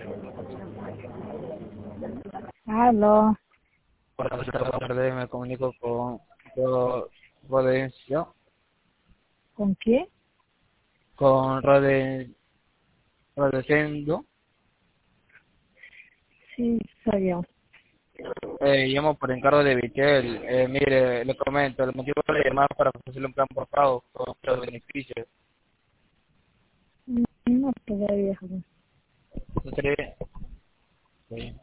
Aló, Buenas tardes, me comunico con Rodencio, ¿con quién? con Rodesendo. Sí, soy yo. Llamo por encargo de Vitel. Mire, le comento, el motivo de la llamada es para ofrecerle un plan por pago con los beneficios. No, todavía. ¿Usted cree? Sí.